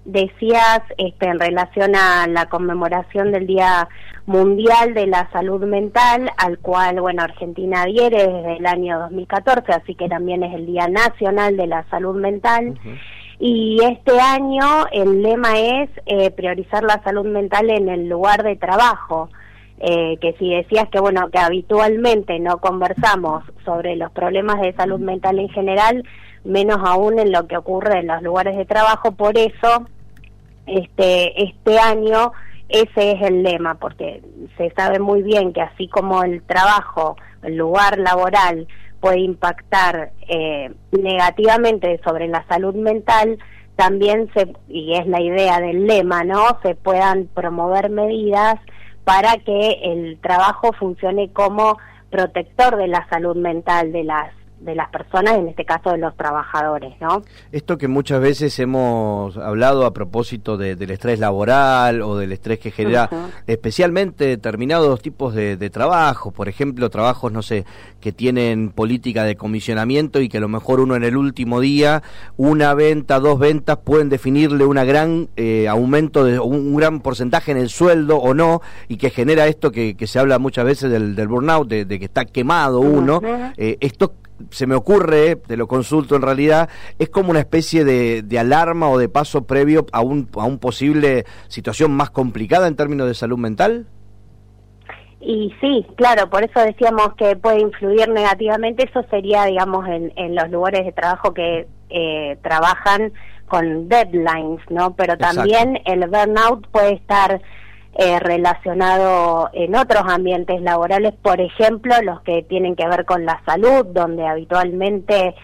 decías en relación a la conmemoración del Día Mundial de la Salud Mental, al cual, bueno, Argentina adhiere desde el año 2014, así que también es el Día Nacional de la Salud Mental. Y este año el lema es priorizar la salud mental en el lugar de trabajo. Que si decías que, bueno, que habitualmente no conversamos sobre los problemas de salud mental en general, menos aún en lo que ocurre en los lugares de trabajo. Por eso este año ese es el lema, porque se sabe muy bien que así como el trabajo, el lugar laboral puede impactar negativamente sobre la salud mental, también y es la idea del lema, ¿no?, se puedan promover medidas para que el trabajo funcione como protector de la salud mental de las personas, en este caso de los trabajadores, ¿no? Esto que muchas veces hemos hablado a propósito del estrés laboral o del estrés que genera especialmente determinados tipos de trabajo, por ejemplo, trabajos, no sé, que tienen política de comisionamiento y que a lo mejor uno en el último día, una venta, 2 ventas, pueden definirle una gran aumento, de un gran porcentaje en el sueldo o no, y que genera esto que se habla muchas veces del burnout, de que está quemado uno. Esto se me ocurre, te lo consulto en realidad, es como una especie de alarma o de paso previo a un posible situación más complicada en términos de salud mental. Y sí, claro, por eso decíamos que puede influir negativamente. Eso sería, digamos, en los lugares de trabajo que trabajan con deadlines, ¿no? Pero también el burnout puede estar relacionado en otros ambientes laborales, por ejemplo, los que tienen que ver con la salud, donde habitualmente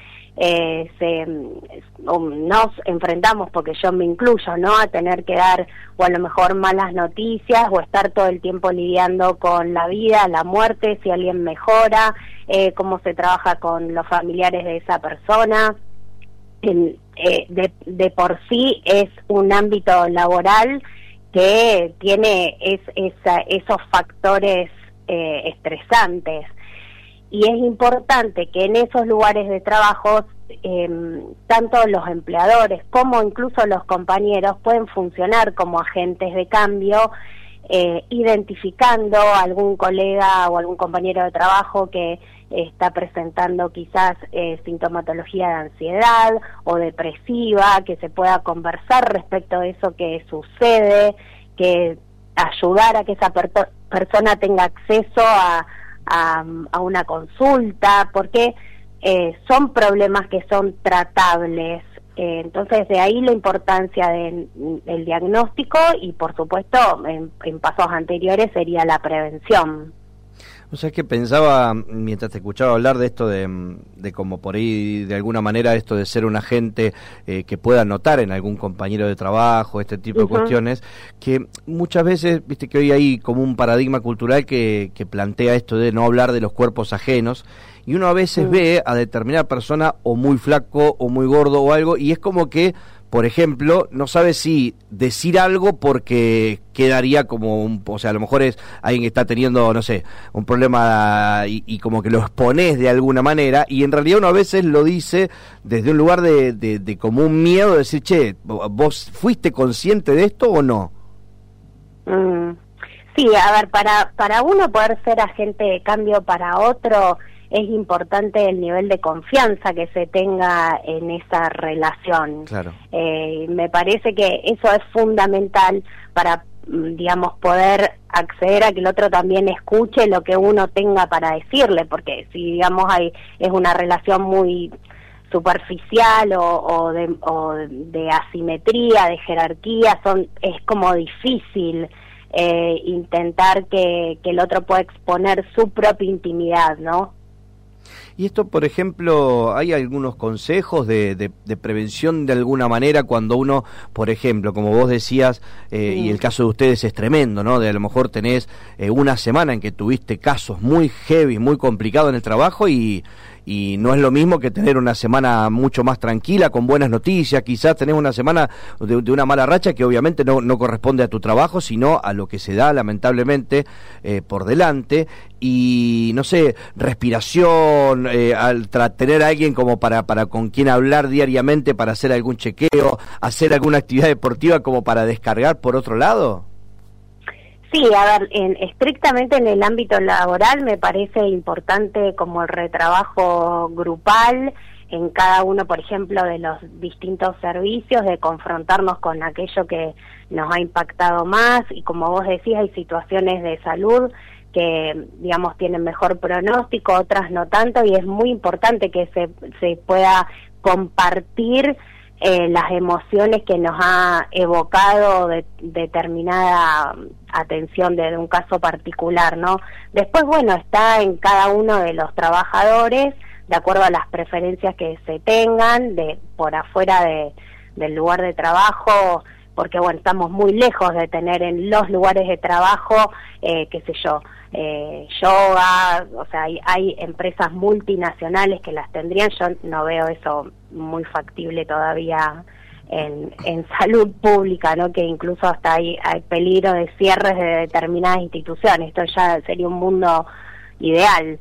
nos enfrentamos, porque yo me incluyo, ¿no?, a tener que dar o a lo mejor malas noticias o estar todo el tiempo lidiando con la vida, la muerte, si alguien mejora, cómo se trabaja con los familiares de esa persona. De por sí es un ámbito laboral que tiene esos factores estresantes, y es importante que en esos lugares de trabajo tanto los empleadores como incluso los compañeros pueden funcionar como agentes de cambio, identificando a algún colega o algún compañero de trabajo que está presentando quizás sintomatología de ansiedad o depresiva, que se pueda conversar respecto de eso que sucede, que ayudar a que esa persona tenga acceso a una consulta, porque son problemas que son tratables. Entonces, de ahí la importancia del diagnóstico y, por supuesto, en pasos anteriores sería la prevención. O sea, es que pensaba, mientras te escuchaba hablar de esto de como por ahí, de alguna manera, esto de ser un agente que pueda notar en algún compañero de trabajo, este tipo de cuestiones, que muchas veces, viste que hoy hay como un paradigma cultural que plantea esto de no hablar de los cuerpos ajenos, y uno a veces ve a determinada persona o muy flaco o muy gordo o algo, y es como que, por ejemplo, no sabe si decir algo porque quedaría como o sea, a lo mejor es alguien que está teniendo, no sé, un problema y como que lo exponés de alguna manera, y en realidad uno a veces lo dice desde un lugar de como un miedo de decir, che, ¿vos fuiste consciente de esto o no? Sí, a ver, para uno poder ser agente de cambio para otro, es importante el nivel de confianza que se tenga en esa relación. Claro. Me parece que eso es fundamental para, digamos, poder acceder a que el otro también escuche lo que uno tenga para decirle, porque si, digamos, es una relación muy superficial o de asimetría, de jerarquía, es como difícil intentar que el otro pueda exponer su propia intimidad, ¿no? Y esto, por ejemplo, ¿hay algunos consejos de prevención de alguna manera cuando uno, por ejemplo, como vos decías, y el caso de ustedes es tremendo, ¿no? De a lo mejor tenés una semana en que tuviste casos muy heavy, muy complicados en el trabajo y y no es lo mismo que tener una semana mucho más tranquila, con buenas noticias. Quizás tenés una semana de una mala racha que obviamente no corresponde a tu trabajo, sino a lo que se da lamentablemente por delante. Y no sé, respiración, tener a alguien como para con quien hablar diariamente, para hacer algún chequeo, hacer alguna actividad deportiva como para descargar por otro lado. Sí, a ver, estrictamente en el ámbito laboral me parece importante como el retrabajo grupal en cada uno, por ejemplo, de los distintos servicios, de confrontarnos con aquello que nos ha impactado más, y como vos decís, hay situaciones de salud que, digamos, tienen mejor pronóstico, otras no tanto, y es muy importante que se pueda compartir las emociones que nos ha evocado determinada atención de un caso particular, ¿no? Después, bueno, está en cada uno de los trabajadores, de acuerdo a las preferencias que se tengan, por afuera del lugar de trabajo, porque, bueno, estamos muy lejos de tener en los lugares de trabajo, qué sé yo, yoga, o sea, hay empresas multinacionales que las tendrían. Yo no veo eso muy factible todavía en salud pública, ¿no? Que incluso hasta hay peligro de cierres de determinadas instituciones. Esto ya sería un mundo ideal.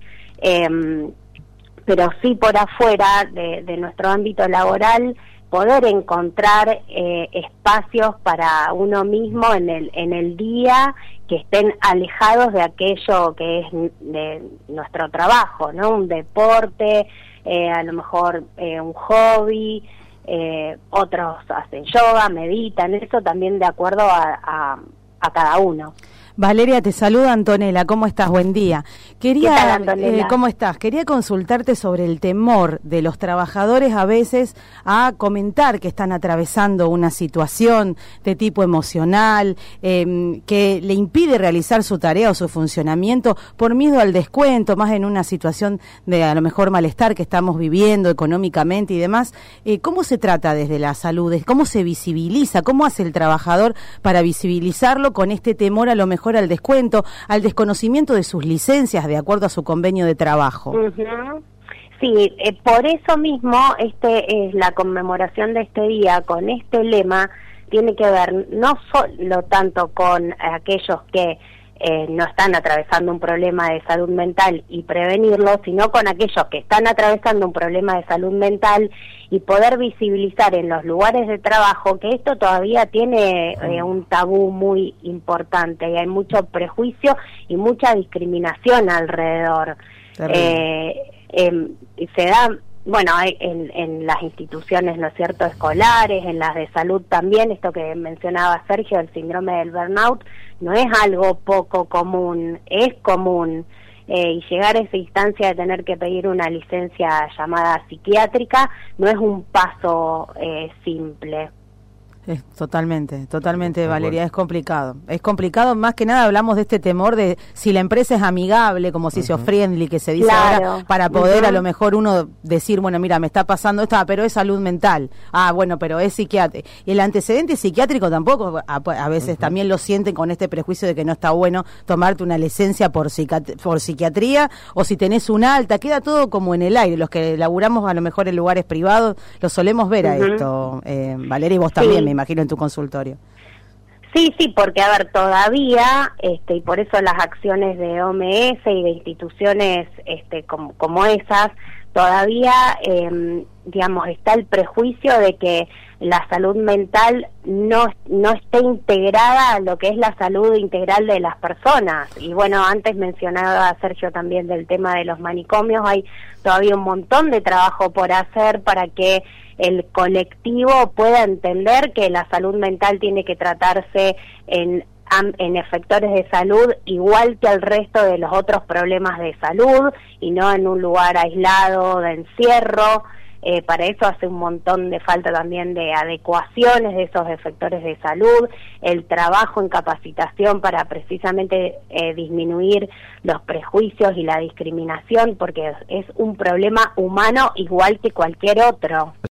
Pero sí, por afuera de nuestro ámbito laboral, poder encontrar espacios para uno mismo en el día que estén alejados de aquello que es de nuestro trabajo, ¿no? Un deporte, a lo mejor un hobby, otros hacen yoga, meditan, eso también de acuerdo a cada uno. Valeria, te saluda Antonella, ¿cómo estás? Buen día. ¿Qué tal, Antonella? ¿Cómo estás? Quería consultarte sobre el temor de los trabajadores a veces a comentar que están atravesando una situación de tipo emocional, que le impide realizar su tarea o su funcionamiento por miedo al descuento, más en una situación de a lo mejor malestar que estamos viviendo económicamente y demás. ¿Cómo se trata desde la salud? ¿Cómo se visibiliza? ¿Cómo hace el trabajador para visibilizarlo con este temor a lo mejor al descuento, al desconocimiento de sus licencias de acuerdo a su convenio de trabajo? Uh-huh. Sí, por eso mismo es la conmemoración de este día con este lema tiene que ver no solo tanto con aquellos que no están atravesando un problema de salud mental y prevenirlo, sino con aquellos que están atravesando un problema de salud mental y poder visibilizar en los lugares de trabajo que esto todavía tiene un tabú muy importante y hay mucho prejuicio y mucha discriminación alrededor. Se da, bueno, hay en las instituciones, ¿no es cierto?, escolares, en las de salud también, esto que mencionaba Sergio, el síndrome del burnout, no es algo poco común, es común, y llegar a esa instancia de tener que pedir una licencia llamada psiquiátrica no es un paso simple. Totalmente, Valeria, es complicado, más que nada hablamos de este temor de si la empresa es amigable, como si se friendly, que se dice ahora, para poder a lo mejor uno decir, bueno, mira, me está pasando esto, pero es salud mental, bueno, pero es psiquiátrico, y el antecedente psiquiátrico tampoco, a veces también lo sienten con este prejuicio de que no está bueno tomarte una licencia por psiquiatría, o si tenés un alta, queda todo como en el aire. Los que laburamos a lo mejor en lugares privados, lo solemos ver a esto, Valeria, y vos también, me imagino, en tu consultorio. Sí, porque a ver, todavía, y por eso las acciones de OMS y de instituciones como esas, todavía, digamos, está el prejuicio de que la salud mental no esté integrada a lo que es la salud integral de las personas. Y bueno, antes mencionaba Sergio también del tema de los manicomios, hay todavía un montón de trabajo por hacer para que el colectivo pueda entender que la salud mental tiene que tratarse en efectores de salud igual que el resto de los otros problemas de salud y no en un lugar aislado de encierro. Para eso hace un montón de falta también de adecuaciones de esos efectores de salud, el trabajo en capacitación para precisamente disminuir los prejuicios y la discriminación, porque es un problema humano igual que cualquier otro.